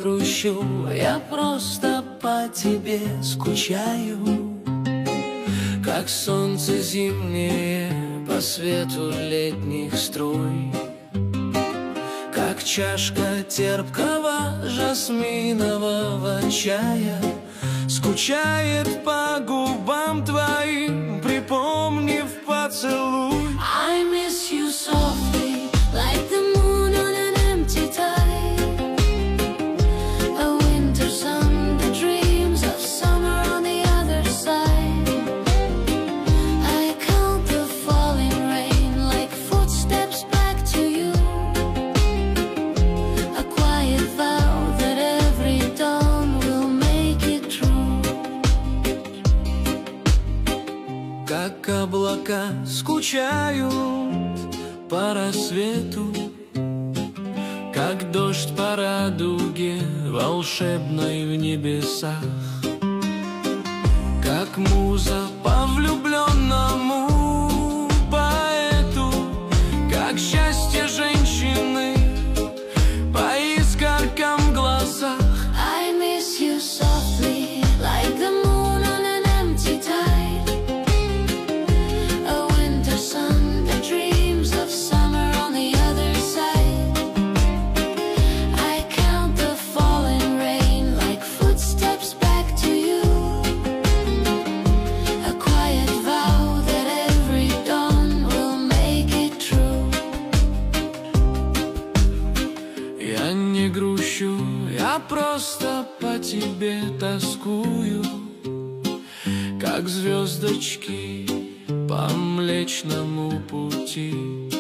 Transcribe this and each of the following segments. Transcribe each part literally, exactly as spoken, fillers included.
грущу, я просто по тебе скучаю. Как солнце зимнее по свету летних струй, как чашка терпкого жасминового чая скучает по губам твоим, припомнив поцелуй. I miss you softly, like the moon on an empty tide. A winter sun that dreams of summer on the other side. I count the falling rain like footsteps back to you. A quiet vow that every dawn will make it true. Как облака скучают по рассвету, как дождь по радуге волшебной в небесах, как муза по влюбленному поэту, как счастье женщины по искоркам в глазах. I miss you softly, like the moon on an empty tide. A winter sun that dreams of summer on the other side. I count the falling rain like footsteps back to you. A quiet vow that every dawn will make it true. Я не грущу, я просто по тебе тоскую, как звездочки по Млечному пути,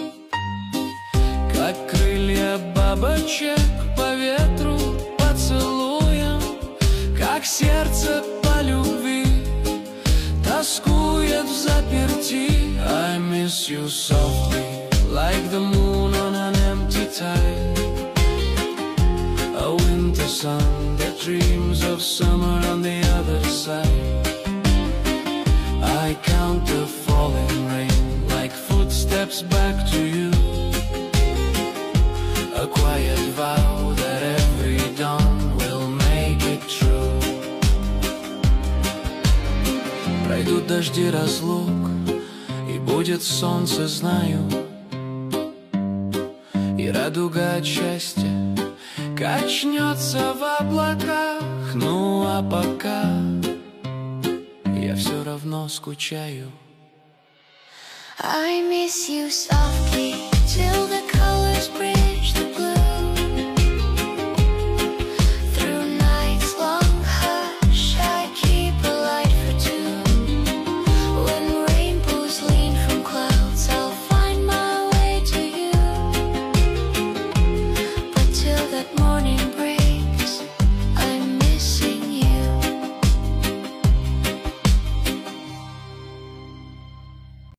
как крылья бабочек по ветру поцелуем, как сердце по любви тоскует в заперти. I miss you softly, like the moon on an empty tide. A winter sun that dreams of summer on the other side. I count the falling rain like footsteps back to you. A quiet vow that every dawn will make it true. Пройдут дожди разлук, и будет солнце, знаю, и радуга от счастья качнется в облаках. Ну а пока я все равно скучаю. I miss you softly till the